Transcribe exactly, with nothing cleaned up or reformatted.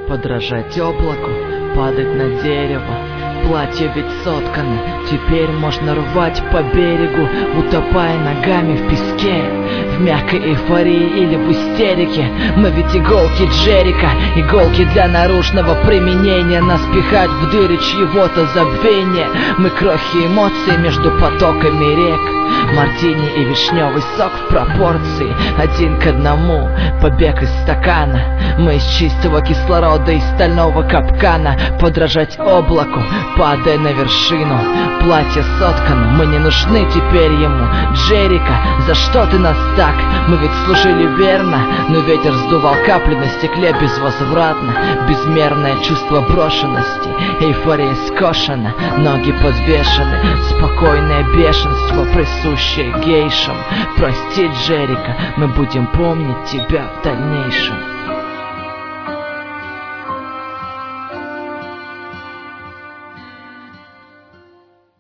Подражать облаку, падать на дерево. Платье ведь соткано, теперь можно рвать по берегу, утопая ногами в песке. В мягкой эйфории или в истерике. Мы ведь иголки Джерика, иголки для наружного применения. Нас пихать в дыры чьего-то забвения. Мы крохи эмоций между потоками рек. Мартини и вишневый сок в пропорции один к одному, побег из стакана. Мы из чистого кислорода, из стального капкана. Подражать облаку, падая на вершину. Платье соткано, мы не нужны теперь ему. Джерика, за что ты нас так? Мы ведь служили верно, но ветер сдувал капли на стекле безвозвратно. Безмерное чувство брошенности, эйфория скошена, ноги подвешены, спокойное бешенство, присущее гейшам. Прости, Джерика, мы будем помнить тебя в дальнейшем.